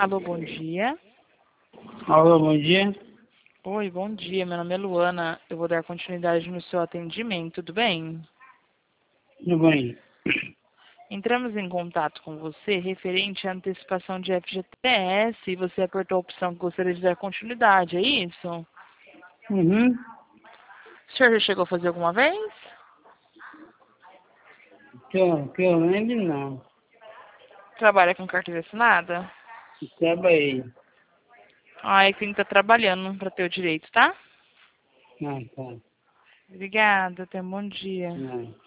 Alô, bom dia. Alô, bom dia. Oi, bom dia. Meu nome é Luana. Eu vou dar continuidade no seu atendimento, tudo bem? Tudo bem? Entramos em contato com você referente à antecipação de FGTS e você apertou a opção que gostaria de dar continuidade, é isso? Uhum. O senhor já chegou a fazer alguma vez? Que eu lembro, não. Trabalha com carteira assinada? Trabalhei. Ah, é quem está trabalhando para ter o direito, tá? Ah, tá. Obrigada, tenha um bom dia. Não.